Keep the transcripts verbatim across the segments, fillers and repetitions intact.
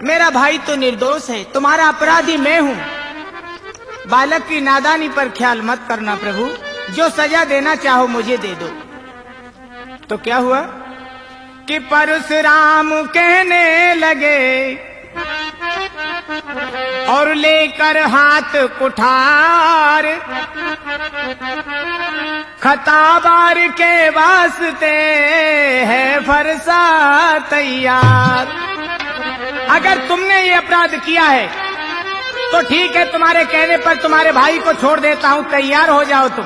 मेरा भाई तो निर्दोष है, तुम्हारा अपराधी मैं हूँ। बालक की नादानी पर ख्याल मत करना प्रभु, जो सजा देना चाहो मुझे दे दो। तो क्या हुआ कि परशुराम कहने लगे और लेकर हाथ कुठार, खताबार के वास्ते है फरसा तैयार। अगर तुमने ये अपराध किया है तो ठीक है, तुम्हारे कहने पर तुम्हारे भाई को छोड़ देता हूं, तैयार हो जाओ तुम,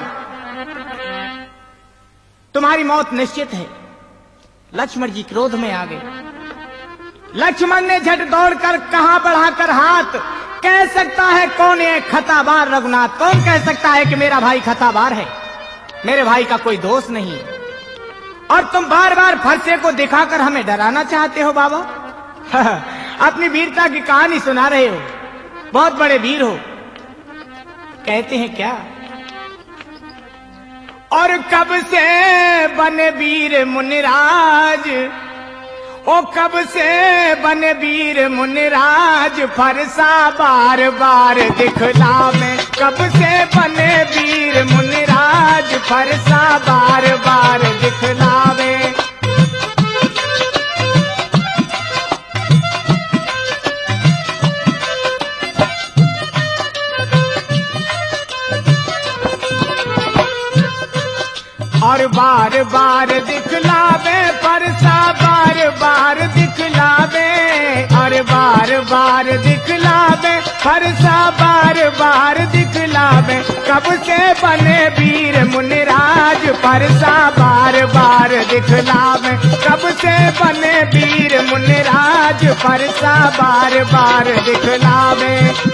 तुम्हारी मौत निश्चित है। लक्ष्मण जी क्रोध में आ गए। लक्ष्मण ने झट दौड़कर कहां बढ़ाकर हाथ, कह सकता है कौन है खताबार रघुनाथ? कौन कह सकता है कि मेरा भाई खताबार है? मेरे भाई का कोई दोष नहीं है और तुम बार बार फरसे को दिखाकर हमें डराना चाहते हो बाबा। अपनी वीरता की कहानी सुना रहे हो, बहुत बड़े वीर हो। कहते हैं क्या, और कब से बने वीर मुनिराज, ओ कब से बने वीर मुनिराज, फरसा बार बार दिखलावे। कब से बने वीर मुनिराज, फरसा बार बार दिखलावे। और बार बार दिखलावे, फरसा बार बार दिखलावे। और बार बार दिखलावे, फरसा बार बार दिखलावे। कब से बने वीर मुनिराज, फरसा बार बार दिखलावे। कब से बने वीर मुनिराज, फरसा बार बार दिखलावे।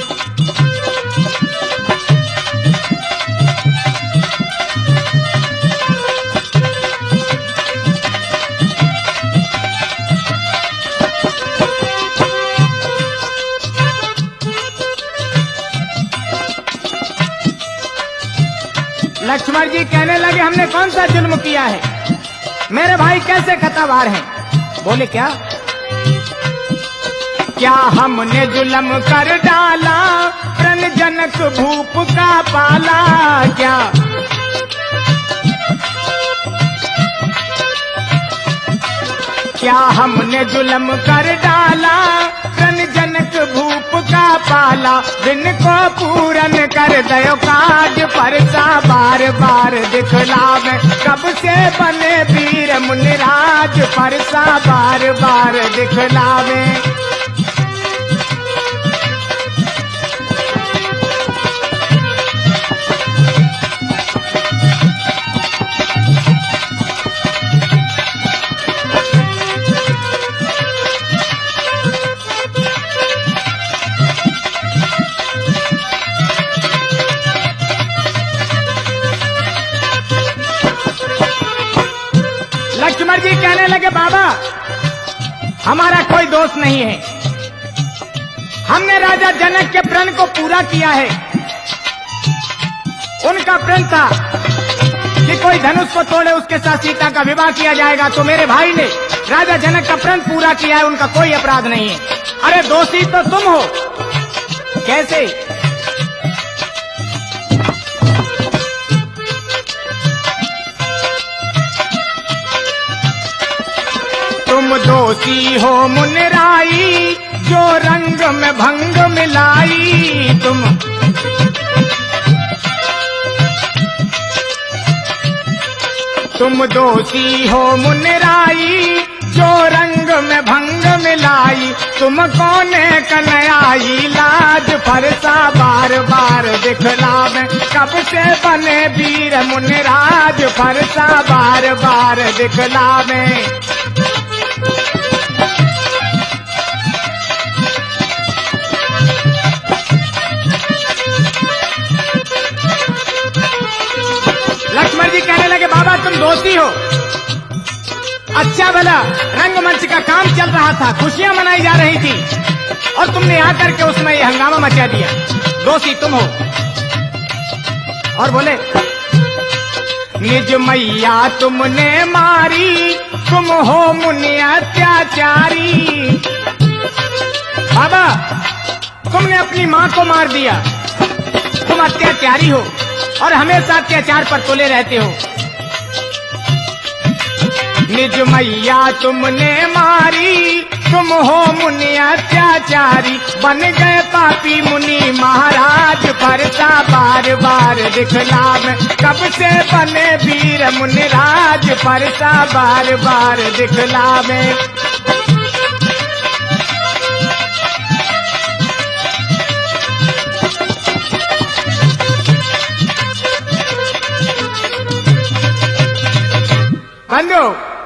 लक्ष्मण जी कहने लगे हमने कौन सा जुल्म किया है, मेरे भाई कैसे खताबार हैं? बोले क्या क्या हमने जुल्म कर डाला, प्रण जनक भूप का पाला। क्या क्या हमने जुल्म कर डाला, प्रण जनक भूप का पाला। दिन को पूरन कर दयो काज, फरसा बार बार दिखलावे। कब से बने वीर मुनिराज, फरसा बार बार दिखलावे। लक्ष्मण जी कहने लगे बाबा हमारा कोई दोष नहीं है, हमने राजा जनक के प्रण को पूरा किया है। उनका प्रण था कि कोई धनुष को तोड़े उसके साथ सीता का विवाह किया जाएगा, तो मेरे भाई ने राजा जनक का प्रण पूरा किया है, उनका कोई अपराध नहीं है। अरे दोषी तो तुम हो। कैसे? तुम दोषी हो मुनिराई, जो रंग में भंग मिलाई। तुम तुम दोषी हो मुनिराई, जो रंग में भंग मिलाई। तुम कौन कन्हैयाई लाज, फरसा बार बार दिखलावे। कब से बने वीर मुनिराज, फरसा बार बार दिखलावे। लक्ष्मण जी कहने लगे बाबा तुम दोषी हो। अच्छा भला रंगमंच का काम चल रहा था, खुशियां मनाई जा रही थी और तुमने आकर के उसमें ये हंगामा मचा दिया। दोषी तुम हो। और बोले निज मैया तुमने मारी, तुम हो मुनि अत्याचारी। बाबा, तुमने अपनी माँ को मार दिया, तुम अत्याचारी हो और हमेशा अत्याचार पर तुले रहते हो। निज मैया तुमने मारी, तुम हो मुनि अत्याचारी, बन गए पापी मुनि महाराज, परता बार बार दिखलावे, कब से बने वीर मुनि राज, परता बार बार दिखलावे। बंधु,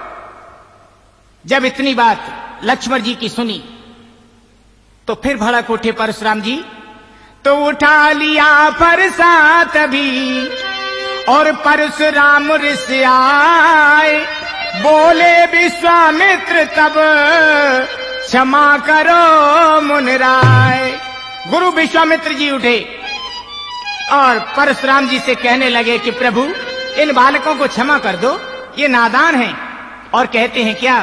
जब इतनी बात लक्ष्मण जी की सुनी तो फिर भड़क उठे परशुराम जी। तो उठा लिया फरसा तभी और परशुराम ऋषि आए, बोले विश्वामित्र तब क्षमा करो मुनिराय। गुरु विश्वामित्र जी उठे और परशुराम जी से कहने लगे कि प्रभु, इन बालकों को क्षमा कर दो, ये नादान हैं। और कहते हैं क्या,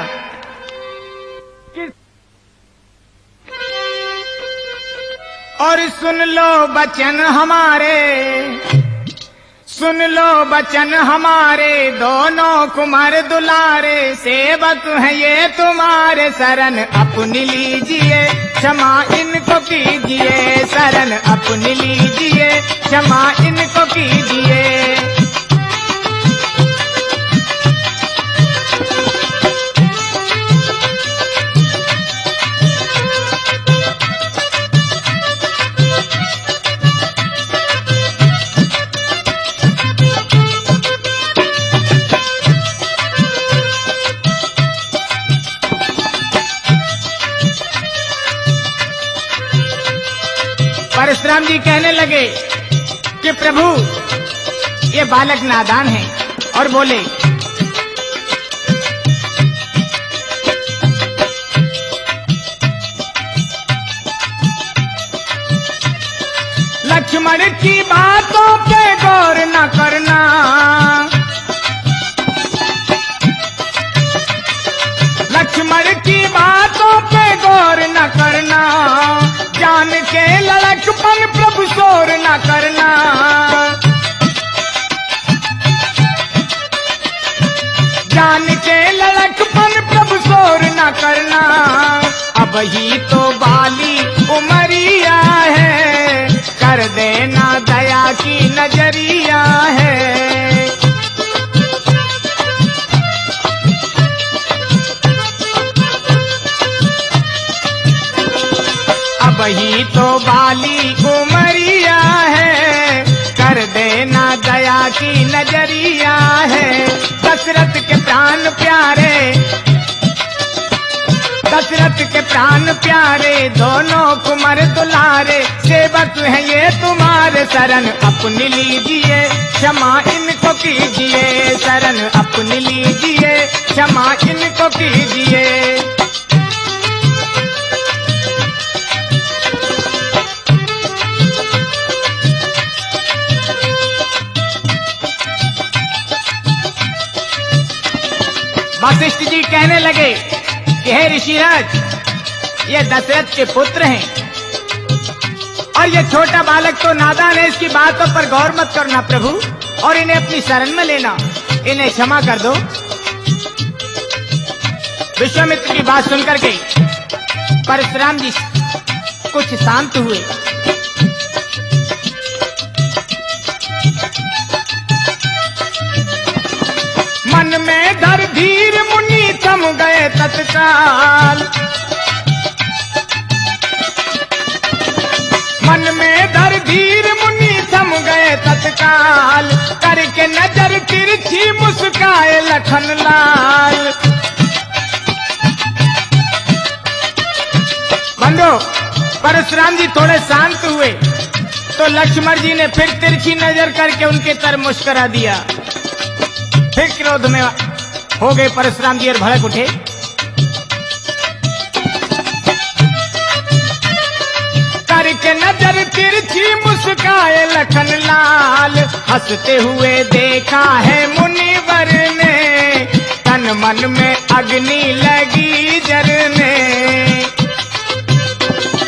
और सुन लो बचन हमारे, सुन लो बचन हमारे, दोनों कुमार दुलारे, सेवक हैं ये तुम्हारे, शरण अपनी लीजिए, क्षमा इनको कीजिए, शरण अपनी लीजिए, क्षमा इनको कीजिए। परशुराम जी कहने लगे कि प्रभु, ये बालक नादान हैं, और बोले लक्ष्मण की बातों पे गौर न करना, लक्ष्मण की बातों पे गौर न करना, जान के लड़कपन प्रभु शोर न करना, जान के लड़कपन प्रभु शोर न करना, अब ही तो बाली उमरिया है, कर देना दया की नजरिया है। वही तो बाली उमरिया है, कर देना दया की नजरिया है। दशरथ के प्राण प्यारे, दशरथ के प्राण प्यारे, दोनों कुमार दुलारे, सेवक हैं ये तुम्हारे, शरण अपनी लीजिए, क्षमा इनको कीजिए, शरण अपनी लीजिए, क्षमा इनको कीजिए। वशिष्ठ जी कहने लगे कि हे ऋषिराज, ये दशरथ के पुत्र हैं और ये छोटा बालक तो नादान है, इसकी बातों पर गौर मत करना प्रभु, और इन्हें अपनी शरण में लेना, इन्हें क्षमा कर दो। विश्वामित्र की बात सुनकर के परशुराम जी कुछ शांत हुए। मन में धर धीर मुनि थम गए तत्काल, मन में धर धीर मुनि थम गए तत्काल, करके नजर तिरछी मुस्काए लखन लाल। बंधु, परशुराम जी थोड़े शांत हुए तो लक्ष्मण जी ने फिर तिरछी नजर करके उनके तरफ मुस्कुरा दिया। फिर क्रोध में हो गए परशुराम जी और भड़क उठे। करके नजर तिरछी मुस्काए लखन लाल, हंसते हुए देखा है मुनिवर ने, तन मन में अग्नि लगी जरने।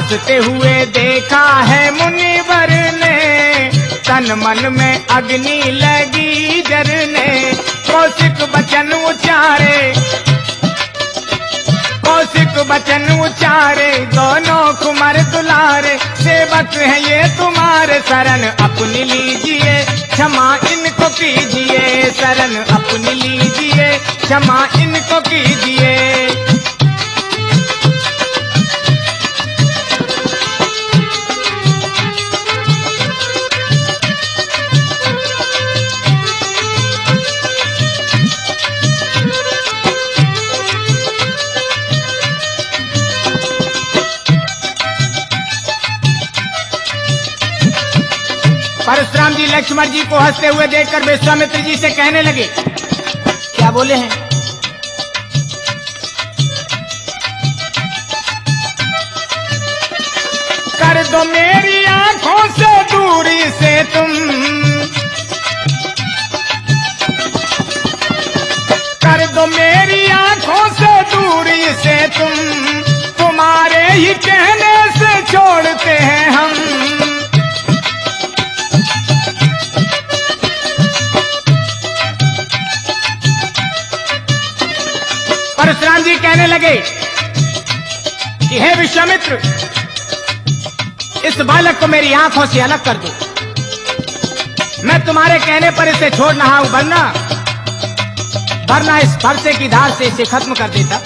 हंसते हुए देखा है मुनिवर ने, तन मन में अग्नि लगी जरने। कौशिक बचन उचारे, कौशिक बचन उचारे, दोनों कुमार दुलारे। सेवक है ये तुम्हारे, शरण अपनी लीजिए, क्षमा इनको कीजिए। शरण अपनी लीजिए, क्षमा इनको कीजिए। परशुराम जी लक्ष्मण जी को हंसते हुए देखकर विश्वामित्र जी से कहने लगे, क्या बोले हैं? कर दो मेरी आंखों से दूरी से तुम, कर दो मेरी आंखों से दूरी से तुम, तुम्हारे ही कहने से छोड़ते हैं हम। परशुराम जी कहने लगे कि हे विश्वामित्र, इस बालक को मेरी आंखों से अलग कर दो। मैं तुम्हारे कहने पर इसे छोड़ रहा हूं, वरना वरना इस फरसे की धार से इसे खत्म कर देता।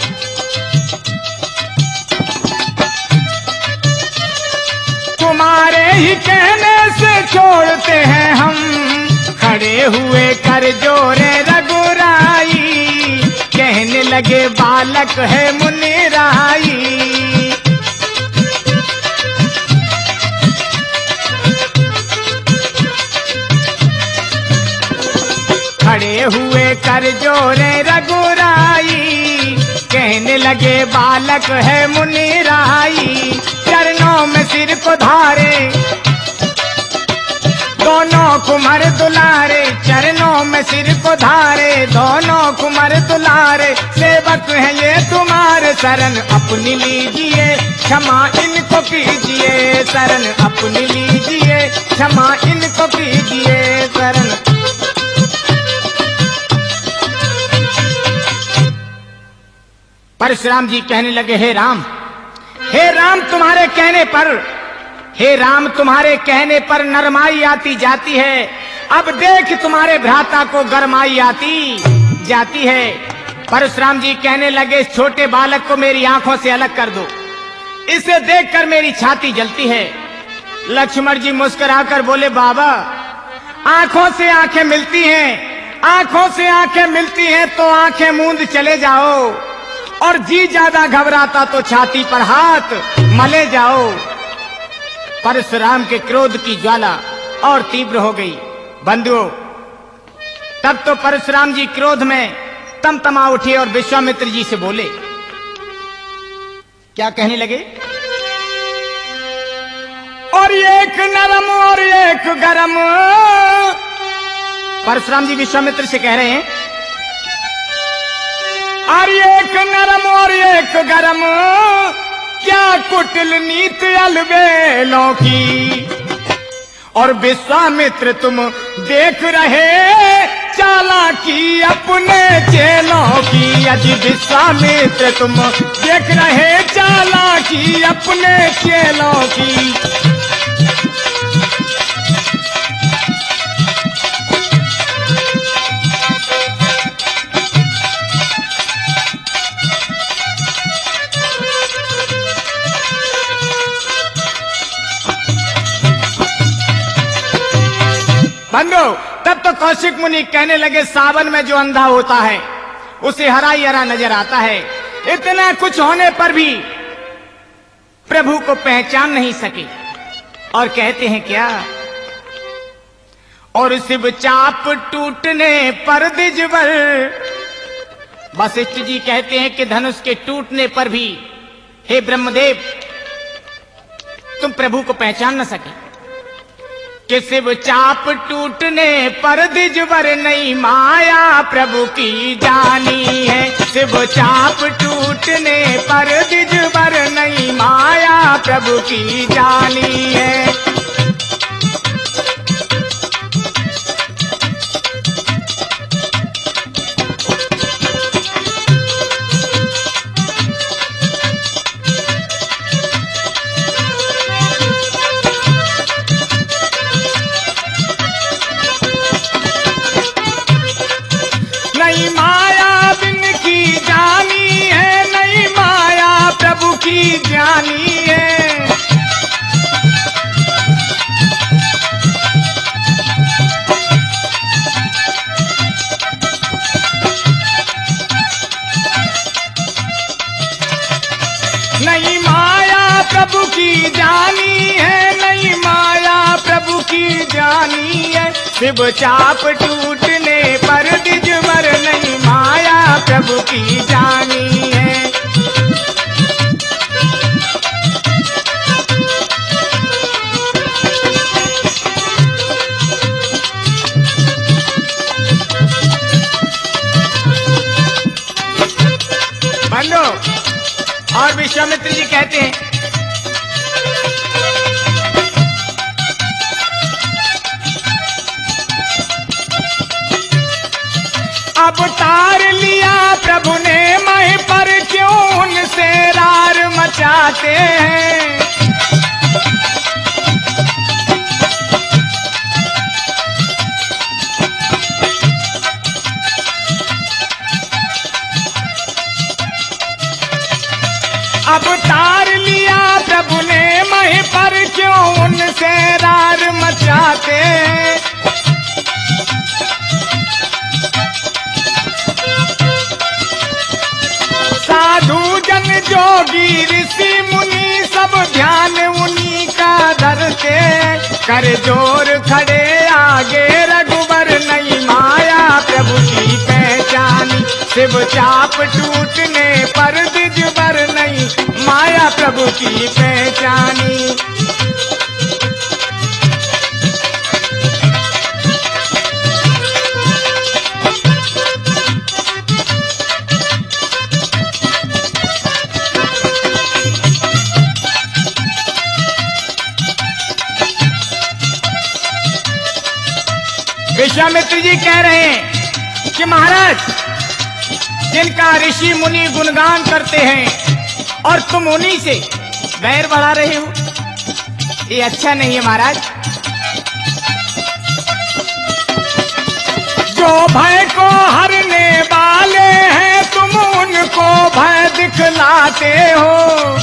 तुम्हारे ही कहने से छोड़ते हैं हम, खड़े हुए कर जोरे रघुराई। कहने लगे बालक है मुनिराई। खड़े हुए कर जोरे रघुराई। कहने लगे बालक है मुनिराई। चरणों में सिर को धारे, दोनों कुमार दुलारे। चरणों में सिर को धारे, दोनों कुमार दुलारे। सेवक है ये तुम्हारे, शरण अपनी लीजिए, क्षमा इनको कीजिए। शरण अपनी लीजिए, क्षमा इनको कीजिए। शरण परशुराम जी कहने लगे, हे राम, हे राम तुम्हारे कहने पर, हे राम तुम्हारे कहने पर नरमाई आती जाती है। अब देख तुम्हारे भ्राता को गरमाई आती जाती है। परशुराम जी कहने लगे, इस छोटे बालक को मेरी आंखों से अलग कर दो, इसे देखकर मेरी छाती जलती है। लक्ष्मण जी मुस्कुराकर बोले, बाबा आंखों से आंखें मिलती हैं, आंखों से आंखें मिलती हैं तो आंखें मूंद चले जाओ, और जी ज्यादा घबराता तो छाती पर हाथ मले जाओ। परशुराम के क्रोध की ज्वाला और तीव्र हो गई। बंधुओं, तब तो परशुराम जी क्रोध में तमतमा उठे और विश्वामित्र जी से बोले, क्या कहने लगे? और एक नरम और एक गरम। परशुराम जी विश्वामित्र से कह रहे हैं, और एक नरम और एक गरम, क्या कुटिल नीत अलबेलों की। और विश्वामित्र तुम देख रहे चालाकी अपने चेलों की। यदि विश्वामित्र तुम देख रहे चालाकी अपने चेलों की। बंधु, तब तो कौशिक मुनि कहने लगे, सावन में जो अंधा होता है उसे हरा ही हरा नजर आता है। इतना कुछ होने पर भी प्रभु को पहचान नहीं सके। और कहते हैं क्या? और शिव चाप टूटने पर दिजवर। वशिष्ठ जी कहते हैं कि धनुष के टूटने पर भी हे ब्रह्मदेव तुम प्रभु को पहचान न सके। कि शिव चाप टूटने पर दिजवर नहीं माया प्रभु की जानी है। शिव चाप टूटने पर दिजवर नहीं माया प्रभु की जानी है। नहीं माया बिन की जानी है, नहीं माया प्रभु की जानी है। नहीं माया प्रभु की जानी है, नहीं माया प्रभु की जानी है। शिव चाप टूटने पर दिजवर नहीं माया प्रभु की जानी है। बंदो और विश्वामित्र जी कहते हैं अब तार लिया प्रभु ने मैं पर क्यों उनसे रार मचाते हैं। अब तार लिया प्रभु ने मैं पर क्यों उनसे रार मचाते हैं। साधु जन जोगी ऋषि मुनि सब ध्यान उन्हीं का धरते। कर जोर खड़े आगे रघुबर नहीं माया प्रभु की पहचानी। शिव चाप टूटने पर दिजवर नहीं माया प्रभु की पहचानी। विश्वामित्र जी कह रहे हैं कि महाराज जिनका ऋषि मुनि गुणगान करते हैं और तुम उन्हीं से वैर बढ़ा रहे हो, ये अच्छा नहीं है महाराज। जो भय को हरने वाले हैं तुम उनको भय दिखलाते हो।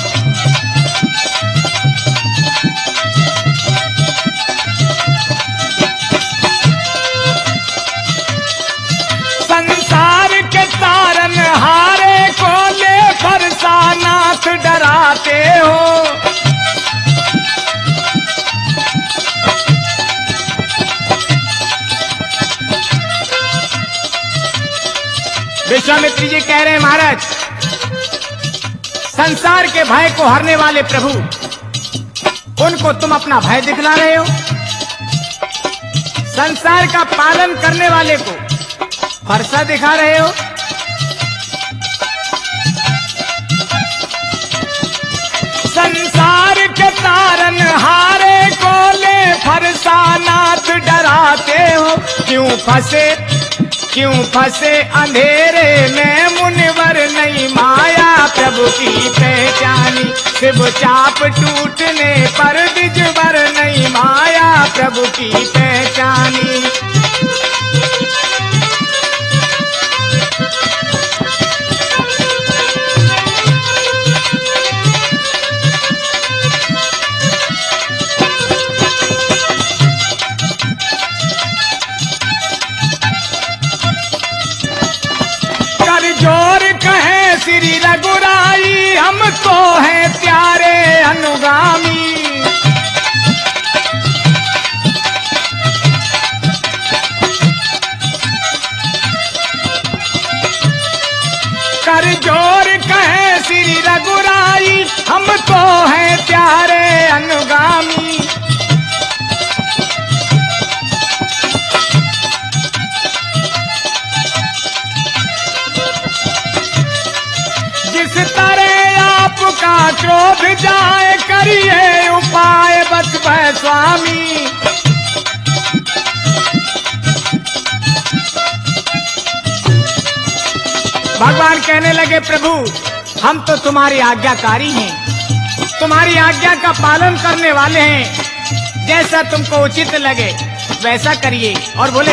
संसार के तारन हारे को ले फरसानाथ डराते हो। विश्वामित्र जी कह रहे हैं महाराज संसार के भय को हरने वाले प्रभु उनको तुम अपना भय दिखला रहे हो। संसार का पालन करने वाले को फरसा दिखा रहे हो। संसार के तारन हारे को ले फरसानाथ डराते हो। क्यों फंसे क्यों फंसे अंधेरे में मुनिवर नहीं माया प्रभु की पहचानी। शिव चाप टूटने पर दिजवर नहीं माया प्रभु की पहचानी। जोर कहे श्री रघुराई हम तो हैं प्यारे अनुगामी। कर जोर कहे श्री रघुराई हम तो हैं प्यारे अनुगामी। क्रोध जाए करिए उपाय बत भय स्वामी। भगवान कहने लगे प्रभु हम तो तुम्हारी आज्ञाकारी हैं, तुम्हारी आज्ञा का पालन करने वाले हैं, जैसा तुमको उचित लगे वैसा करिए। और बोले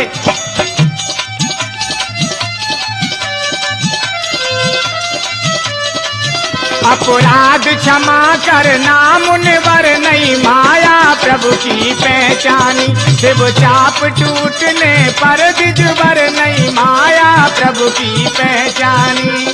अपराध क्षमा करना मुनिवर नहीं माया प्रभु की पहचानी। शिव चाप टूटने पर द्विजवर नहीं माया प्रभु की पहचानी।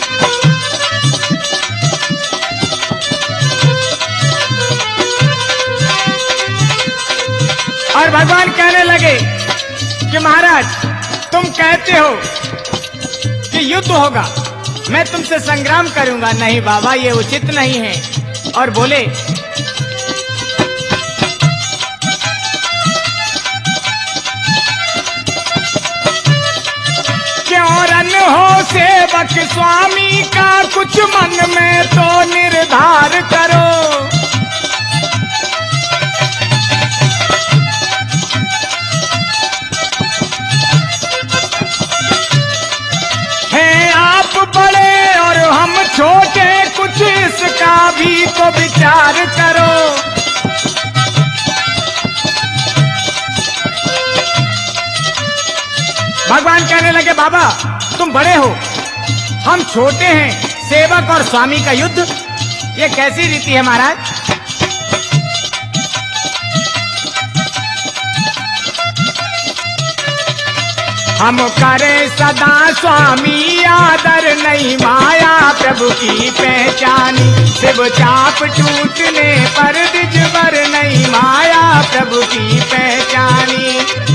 और भगवान कहने लगे कि महाराज तुम कहते हो कि युद्ध होगा, मैं तुमसे संग्राम करूंगा। नहीं बाबा ये उचित नहीं है। और बोले क्यों रन हो सेवक स्वामी का कुछ मन में तो निर्धार करो। बड़े और हम छोटे कुछ इसका भी तो विचार करो। भगवान कहने लगे बाबा तुम बड़े हो हम छोटे हैं, सेवक और स्वामी का युद्ध ये कैसी रीति है महाराज। हम करें सदा स्वामी आदर नहीं माया प्रभु की पहचानी। शिव चाप टूटने पर द्विजवर नहीं माया प्रभु की पहचानी।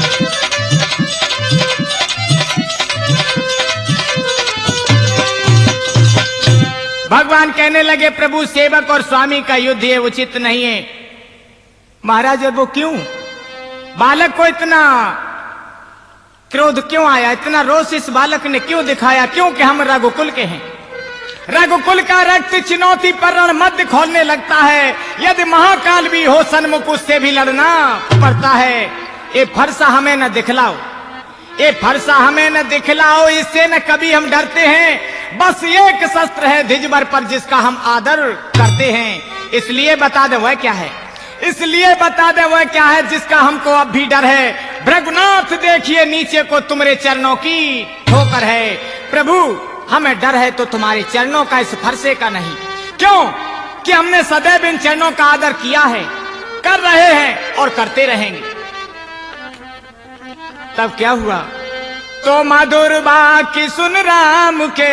भगवान कहने लगे प्रभु सेवक और स्वामी का युद्ध ये उचित नहीं है। महाराज वो क्यों? बालक को इतना क्रोध क्यों आया, इतना रोष इस बालक ने क्यों दिखाया? क्योंकि हम रघुकुल के हैं। रघुकुल का रक्त चुनौती पर रण मध्य खोलने लगता है। यदि महाकाल भी हो सन्मुख उससे भी लड़ना पड़ता है। ये फरसा हमें न दिखलाओ, ये फरसा हमें न दिखलाओ, इससे न कभी हम डरते हैं। बस एक शस्त्र है धिजवर पर जिसका हम आदर करते हैं। इसलिए बता दे वह क्या है, इसलिए बता दे वह क्या है जिसका हमको अब भी डर है। रघुनाथ देखिए नीचे को तुम्हारे चरणों की ठोकर है। प्रभु हमें डर है तो तुम्हारे चरणों का, इस फरसे का नहीं। क्यों कि हमने सदैव इन चरणों का आदर किया है, कर रहे हैं और करते रहेंगे। तब क्या हुआ? तो मधुर बाकी सुन राम के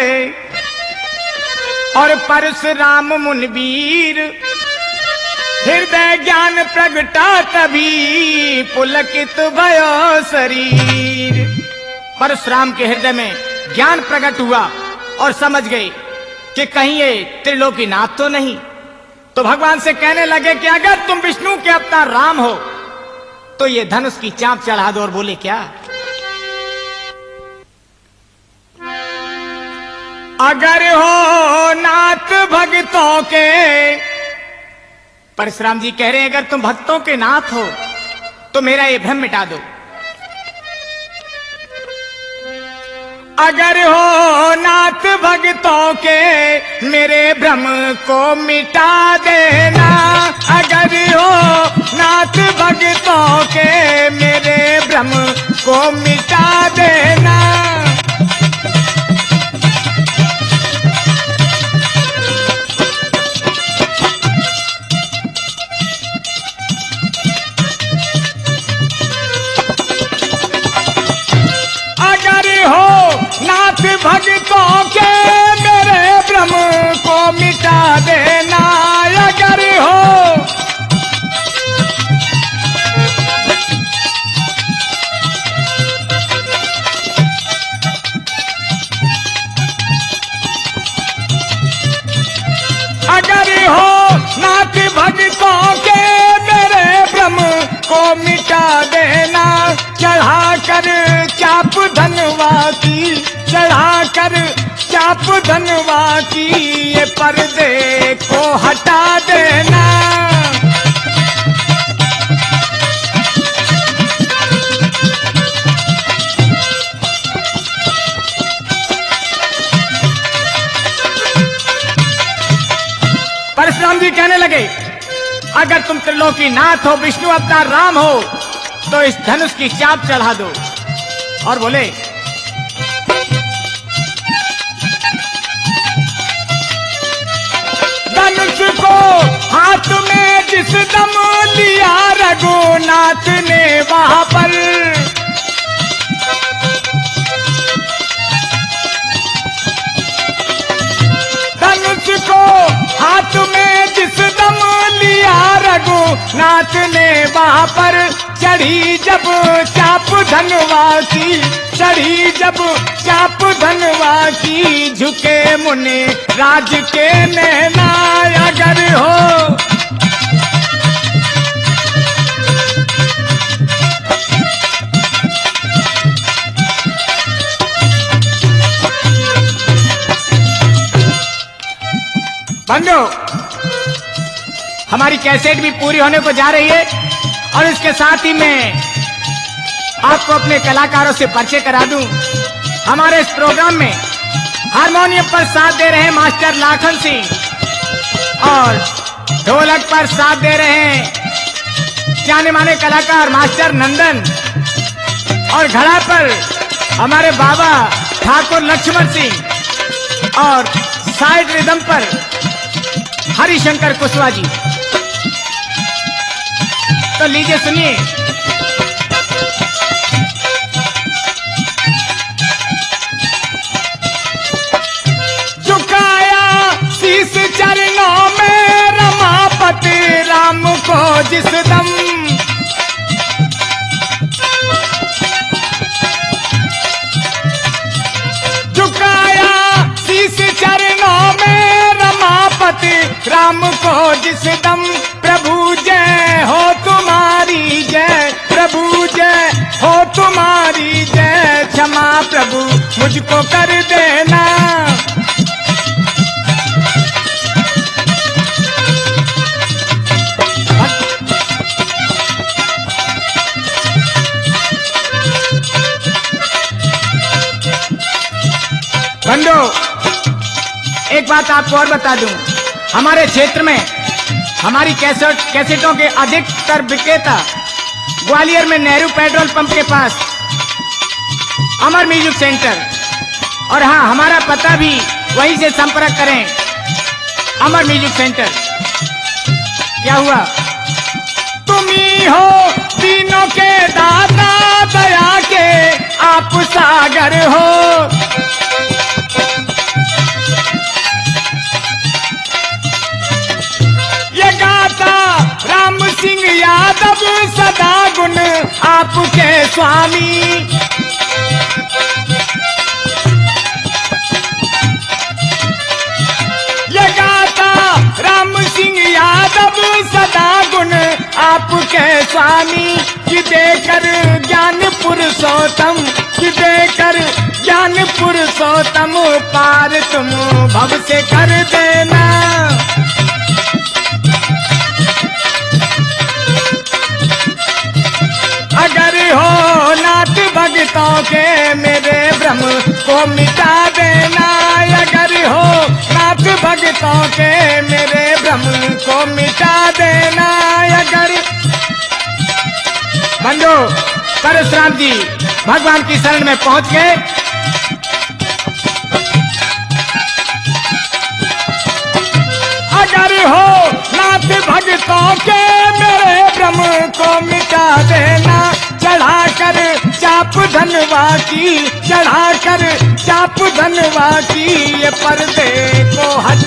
और परशुराम मुनिवीर, हृदय ज्ञान प्रगटा तभी पुलकित भयो शरीर। परशुराम के हृदय में ज्ञान प्रकट हुआ और समझ गए कि कहीं ये त्रिलोकीनाथ तो नहीं। तो भगवान से कहने लगे कि अगर तुम विष्णु के अवतार राम हो तो ये धनुष की चाप चढ़ा दो। और बोले क्या? अगर हो नाथ भक्तों के, परशुराम जी कह रहे हैं अगर तुम भक्तों के नाथ हो तो मेरा ये भ्रम मिटा दो। अगर हो नाथ भक्तों के मेरे भ्रम को मिटा देना। अगर हो नाथ भक्तों के मेरे भ्रम को मिटा देना। भक्तों के मेरे भ्रम को मिटा देना। अगर हो अगर हो नाथ भक्तों के मेरे भ्रम को मिटा देना। चढ़ा कर चाप धनवा की चढ़ाकर चाप धनवा की ये पर्दे को हटा देना। परशुराम जी कहने लगे, अगर तुम त्रिलोकी नाथ हो, विष्णु अवतार राम हो, तो इस धनुष की चाप चढ़ा दो। और बोले, धनुष को हाथ में जिस दम लिया रघुनाथ ने वहां पर, धनुष को हाथ में जिस दम लिया रघुनाथ ने वहां पर, चढ़ी जब चाप धनवा की, चढ़ी जब चाप धनवा की, झुके मुनि राज के नैना अगर हो। बंधु, हमारी कैसेट भी पूरी होने को जा रही है और इसके साथ ही मैं आपको अपने कलाकारों से परिचय करा दूं। हमारे इस प्रोग्राम में हारमोनियम पर साथ दे रहे हैं मास्टर लाखन सिंह और ढोलक पर साथ दे रहे हैं जाने माने कलाकार मास्टर नंदन और घड़ा पर हमारे बाबा ठाकुर लक्ष्मण सिंह और साइड रिदम पर हरिशंकर कुशवाहा जी। तो लीजिए सुनिए। झुकाया शीश चरणों में रमापति राम को जिस दम, झुकाया शीश चरणों में रमापति राम को जिस दम, प्रभु जय हो तुम्हारी जय, प्रभु जय हो तुम्हारी जय, क्षमा प्रभु मुझको कर देना। बंधु, एक बात आपको और बता दूं, हमारे क्षेत्र में हमारी कैसेट कैसेटों के अधिकतर विक्रेता ग्वालियर में नेहरू पेट्रोल पंप के पास अमर म्यूजिक सेंटर, और हाँ, हमारा पता भी वहीं से संपर्क करें, अमर म्यूजिक सेंटर। क्या हुआ? तुम ही हो तीनों के दाता, दया के आप सागर हो, राम सिंह यादव सदा गुण आपके स्वामी। ये गाता राम सिंह यादव सदा गुण आपके स्वामी, कि देकर ज्ञान पुरुषोत्तम, कि देकर ज्ञान पुरुषोत्तम, पार तुम भव से कर देना। अगर हो नाथ भक्तों के मेरे भ्रम को मिटा देना, अगर हो नाथ भक्तों के मेरे भ्रम को मिटा देना। अगर बंधु, परशुराम जी भगवान की शरण में पहुंच गए। अगर हो नाथ भक्तों के मेरे भ्रम को मिटा देना, चढ़ाकर चाप धनवा की, चढ़ाकर चाप धनवा की, ये पर्दे को हटा